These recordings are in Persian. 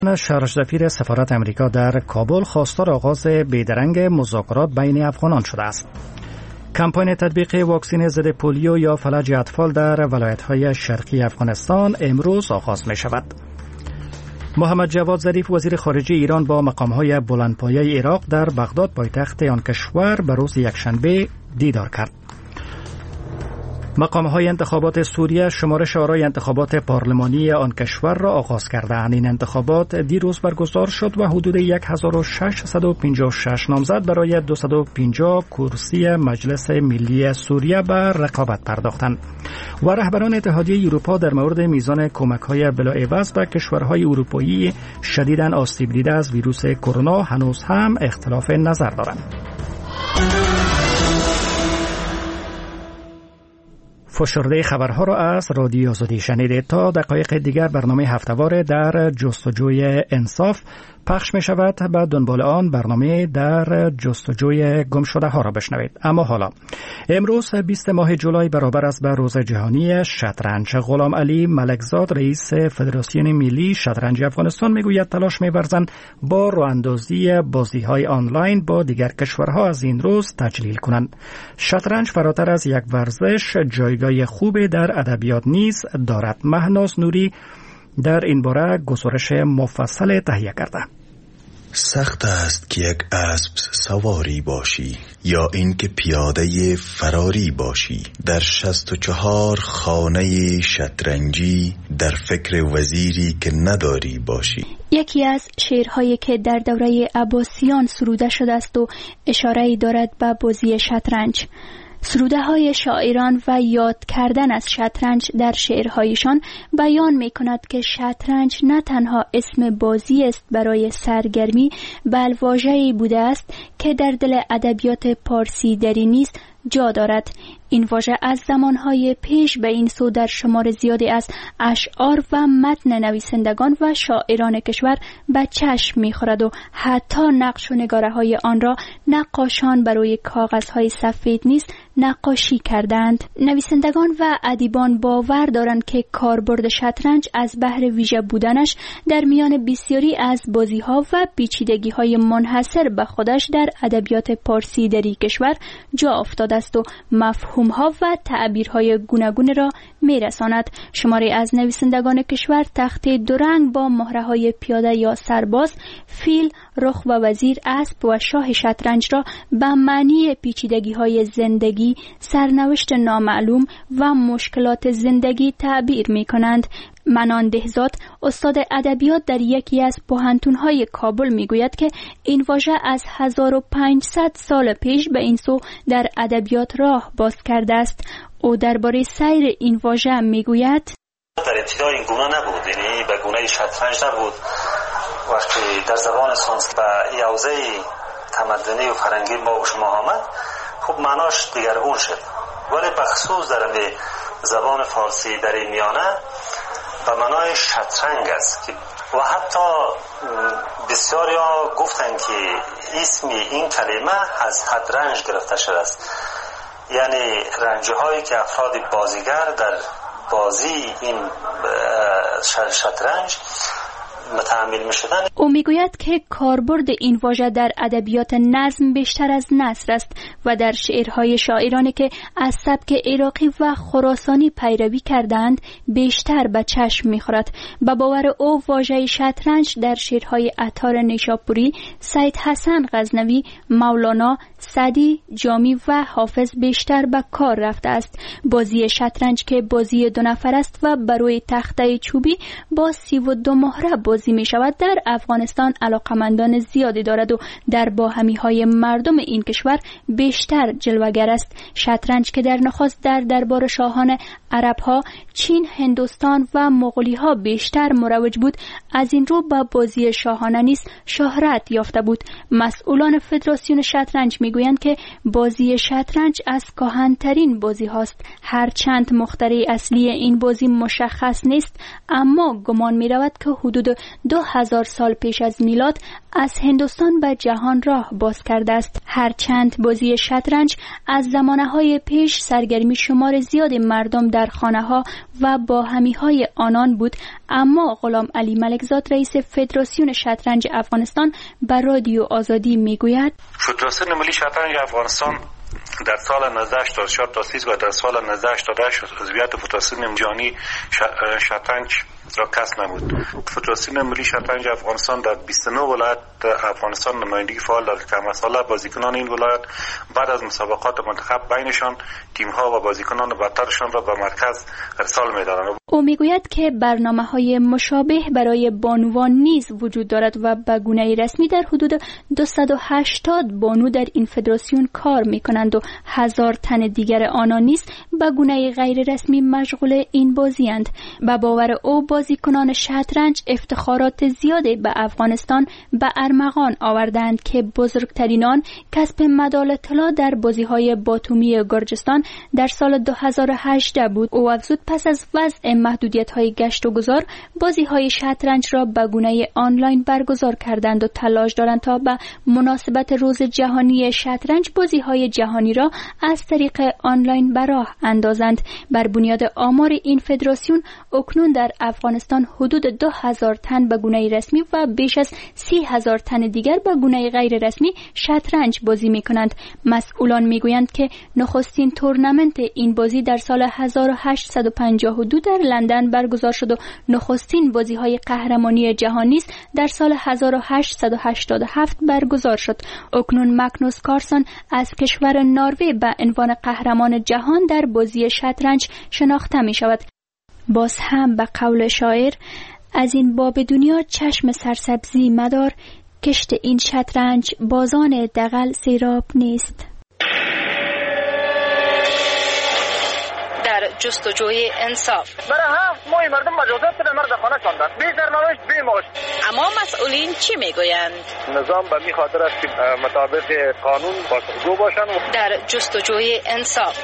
شارژ سفیر سفارت امریکا در کابل خواستار آغاز بیدرنگ مذاکرات بین افغانان شده است. کمپاین تطبیق واکسن ضد پولیو یا فلج اطفال در ولایت‌های شرقی افغانستان امروز آغاز می شود. محمد جواد ظریف وزیر خارجه ایران با مقام‌های بلندپایه عراق در بغداد پایتخت آن کشور به روز یکشنبه دیدار کرد. مقام‌های انتخابات سوریه شمارش آرای انتخابات پارلمانی آن کشور را آغاز کردند. این انتخابات دیروز برگزار شد و حدود 1656 نامزد برای 250 کرسی مجلس ملی سوریه به رقابت پرداختند و رهبران اتحادیه اروپا در مورد میزان کمک‌های بلاعوض به کشورهای اروپایی شدیداً آسیب دیده از ویروس کرونا هنوز هم اختلاف نظر دارند. فشرده خبرها را از رادیو آزادی شنیدید. تا دقایق دیگر برنامه هفته‌وار در جستجوی انصاف پخش می شود. به دنبال آن برنامه در جستجوی گمشده ها را بشنوید. اما حالا امروز 20 ماه جولای برابر است به روز جهانی شطرنج. غلام علی ملکزاد رئیس فدراسیون ملی شطرنج افغانستان میگوید تلاش می‌ورزند با راه‌اندازی بازی‌های آنلاین با دیگر کشورها از این روز تجلیل کنند. شطرنج فراتر از یک ورزش جایگاه خوبی در ادبیات نیز دارد. مهناز نوری در این باره گزارش مفصل تهیه کرده. سخت است که یک اسب سواری باشی یا اینکه پیاده فراری باشی. در 64 خانه شطرنجی در فکر وزیری که نداری باشی. یکی از شعرهایی که در دوره عباسیان سروده شده است و اشاره‌ای دارد به بازی شطرنج. سروده های شاعران و یاد کردن از شطرنج در شعرهایشان بیان می کند که شطرنج نه تنها اسم بازی است برای سرگرمی، بل واژه‌ای بوده است که در دل ادبیات پارسی دری نیز جا دارد. این واژه از زمانهای پیش به این سو در شمار زیادی از اشعار و متن نویسندگان و شاعران کشور به چشم می‌خورد و حتی نقش و نگاره‌های آن را نقاشان بر روی کاغذهای سفید نیز نقاشی کردند. نویسندگان و ادیبان باور دارند که کاربرد شطرنج از بهر ویژه بودنش در میان بسیاری از بازی‌ها و پیچیدگی‌های منحصر به خودش در ادبیات پارسی دری کشور جا افتاده است و مفهوم‌ها و تعبیرهای گوناگون را می‌رساند. شماری از نویسندگان کشور تخت دو رنگ با مهره‌های پیاده یا سرباز، فیل، رخ و وزیر، اسب و شاه شطرنج را به معنی پیچیدگی‌های زندگی، سرنوشت نامعلوم و مشکلات زندگی تعبیر می‌کنند. منان دهزاد استاد ادبیات در یکی از پوهنتون‌های کابل میگوید که این واژه از 1500 سال پیش به این سو در ادبیات راه باز کرده است. او درباره سیر این واژه میگوید در ابتدا این گونه نبود، یعنی به گونه شطرنج نبود. وقتی در زبان سانسکریت به یوزه تمدنی و فرنگی ما و شما آمد، خب معناش دیگرگون شد، ولی بخصوص در زبان فارسی در این میانه به معنای شطرنج است که و حتی بسیاری ها گفتند که اسم این کلمه از شطرنج گرفته شده است، یعنی رنجهایی که افراد بازیگر در بازی این شطرنج متحمل می‌شدن. او میگوید که کاربرد این واژه در ادبیات نظم بیشتر از نثر است و در شعرهای شاعرانی که از سبک عراقی و خراسانی پیروی کردند بیشتر به چشم می‌خورد. به باور او واژه شطرنج در شعرهای عطار نیشاپوری، سید حسن غزنوی، مولانا، سعدی، جامی و حافظ بیشتر به کار رفته است. بازی شطرنج که بازی دو نفر است و بر روی تخته چوبی با 32 مهره بازی می شود، در افغانستان علاقمندان زیادی دارد و در باهمی‌های مردم این کشور بیشتر جلوگر است. شطرنج که در نخست در دربار شاهان عرب‌ها، چین، هندوستان و مغولی‌ها بیشتر مروج بود، از این رو با بازی شاهانه نیز شهرت یافته بود. مسئولان فدراسیون شطرنج میگویند که بازی شطرنج از کهن‌ترین بازی هاست. هرچند مخترع اصلی این بازی مشخص نیست، اما گمان می رود که حدود 2000 سال پیش از میلاد از هندوستان به جهان راه باز کرده است. هرچند بازی شطرنج از زمانه‌های پیش سرگرمی شمار زیاد مردم در خانه‌ها و با همی‌های آنان بود، اما غلام علی ملکزاد رئیس فدراسیون شطرنج افغانستان به رادیو آزادی میگوید فدراسیون ملی شطرنج افغانستان در سال 1984 تأسیس و در سال 1988 عضویت فدراسیون جهانی شطرنج را کسب نمود. فدراسیون ملی شطرنج افغانستان در 29 ولایت افغانستان نمایندگی فعال دارد که مسئله بازیکنان این ولایت بعد از مسابقات منتخب بینشان تیم‌ها و بازیکنان برترشان را به مرکز ارسال می‌دارند. او میگوید که برنامه‌های مشابه برای بانوان نیز وجود دارد و به گونه رسمی در حدود 280 بانو در این فدراسیون کار می‌کنند و 1000 تن دیگر آنان نیز به گونه غیر رسمی مشغول این بازی‌اند. به باور او بازیکنان شطرنج افتخارات زیادی به افغانستان به ارمغان آوردند که بزرگترین آن کسب مدال طلا در بازی‌های باتومی گرجستان در سال 2018 بود. او افزود پس از وضع محدودیت‌های گشت و گذار بازی‌های شطرنج را به گونه آنلاین برگزار کردند و تلاش دارند تا به مناسبت روز جهانی شطرنج بازی‌های جهانی را از طریق آنلاین به راه اندازند. بر بنیاد آمار این فدراسیون اکنون در افغانستان حدود 2000 تن به گونه رسمی و بیش از 30,000 تن دیگر به گونه غیر رسمی شطرنج بازی می‌کنند. مسئولان می‌گویند که نخستین تورنمنت این بازی در سال 1852 در لندن برگزار شد و نخستین بازی‌های قهرمانی جهانی نیز در سال 1887 برگزار شد. اکنون مگنوس کارلسن از کشور نروژ به عنوان قهرمان جهان در بازی شطرنج شناخته می‌شود. باز هم به قول شاعر از این باب دنیا چشم سرسبزی مدار، کشت این شطرنج بازان دغل سیراب نیست. در جستجوی انصاف برای مای مردم مجازات به مرد خانه شاندن، بی سرنوشت بی معاش. اما مسئولین چی میگویند؟ نظام به می خاطر است که مطابق قانون پاسخگو باشند. در جستجوی انصاف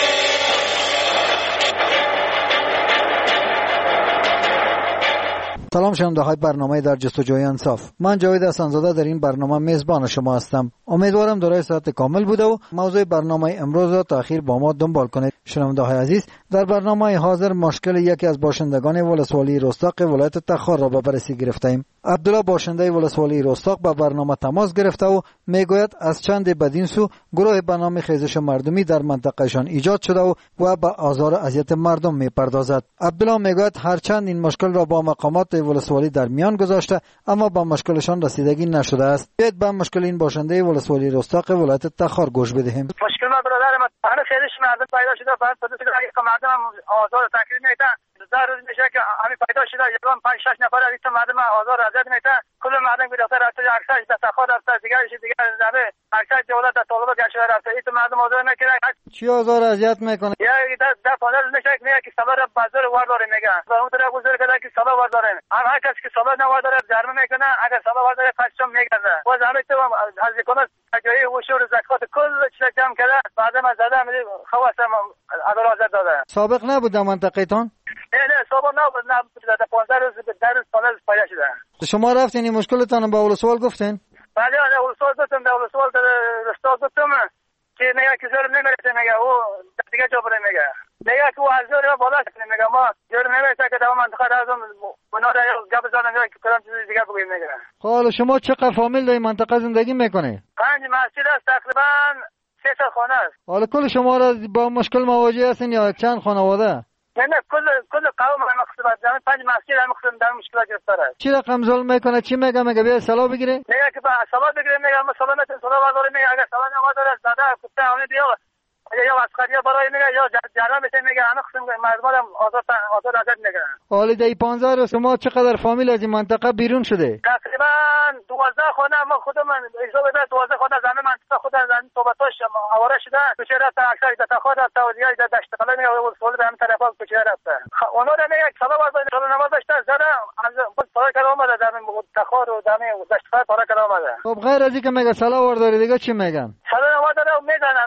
سلام شنونده های برنامه در جستجوی انصاف. من جاوید حسن‌زاده در این برنامه میزبان شما هستم. امیدوارم دارای صحت کامل بوده و موضوع برنامه امروز را تا اخیر با ما دنبال کنید. شنونده های عزیز، در برنامه حاضر مشکل یکی از باشندگان ولسوالی رستاق ولایت تخار را به بررسی گرفتیم. عبدالله باشنده ولسوالی رستاق با برنامه تماس گرفته و میگوید از چند بدین سو گروه به نام خیزش مردمی در منطقهشان ایجاد شده و به آزار و اذیت مردم میپردازد. عبدالله میگوید هرچند این مشکل را با مقامات ولسوالی در میان گذاشته اما با مشکلشان رسیدگی نشده است. بیایید به مشکل این باشنده ولسوالی رستاق ولایت تخار گوش بدهیم. مشکل ما برادر ما هر خیزش مردم پیدا شده، بعد که مردم آزار و تکلیف میدن. در روز میشه که همین پیدا شده، یکم 5-6 نفر از این مردم آزار اذیت میدن. کل مردم به دفتر رفته، اکثرش در تخار رفته، دیگرش دیگه زمه اکثر دولت در طالب گشته رفته. این مردم آزار میکنه. چی آزار اذیت میکنه؟ یا در 15 روز میشه میگه که سبب بازار وارداره میگن. و اون طرف گزارش کرده که سبب وارداره. هر کسی که سبب نوارداره جرم میکنه، اگر سبب وارداره پسشم میگنه. و زمین تو از کنه جایی وشور زکات کل چیز جمع کرده، بعدم از زده میگه خواستم عدالت داده. سابق نبود در منطقه‌تان؟ نه سابق نبود، نه 15 روز در 15 روز پیدا شده. شما رفتین این مشکلتان به ولسوال گفتین؟ بله ولسوال گفتم، در ولسوال در رستاق گفتم که میگه که زور نمیرسه، میگه او دیگه جا بره، میگه که او از زور بالا شده، میگه ما زور نمیرسه که در منطقه لازم اونا را گپ بزنن که کدام چیز دیگه بگیم. میگه حالا شما چقدر فامیل در این منطقه زندگی میکنه؟ 5 مسجد است، تقریبا 3 تا خانه است. حالا کل شما را با مشکل مواجه هستین یا چند خانواده؟ نه کل قوم هم مقصود زمین 5 مسجد هم مقصود در مشکلات گرفتار است. چی رقم ظلم میکنه؟ چی میگه بیا سلا بگیره؟ میگه که با سلا بگیره، میگه ما سلا نمیتونیم سلا برداریم، میگه اگر سلا نمیداره زده گفته همین بیا یا عسکریا برای میگه یا جرم میشه، میگه همه قسم مردم هم آزاد ازت میگن. حالا در 15 روز شما چقدر فامیل از این منطقه بیرون شده؟ تقریبا 12 خانه ما خودم حساب بده 12 خانه زمین منطقه خود زمین صحبتاش آواره شده، کوچه رفته اکثر در تخار رفته و دیگه در دشت قلم یا اصول به همین طرفا کوچه رفته. اونا رو میگه سبب از سال نماز داشته زده از بود پاره کلا اومده در تخار و در دشت قلم پاره کلا اومده. خب غیر از اینکه میگه سلا ورداری دیگه چی میگن؟ سلا نماز داره میزنه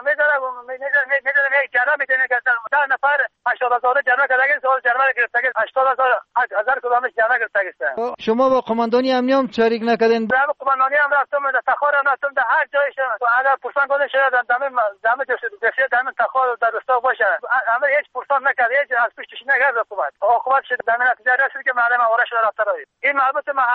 جرم میدونه که 10 نفر 80,000 جرم کرده، سوال جرم گرفته 80,000 کدامش جرم گرفته. شما با قماندانی امنیه هم شریک نکردین؟ در قماندانی هم رفتم، در تخار هم رفتم، در هر جایش اگر پرسان کنه شاید دم دسته دم تخار در رستا باشه، همه هیچ پرسان نکرد، هیچ از پیشش نگرد حکومت شد، دم نتیجه رسید که معلم آواره شده رفته. این مربوط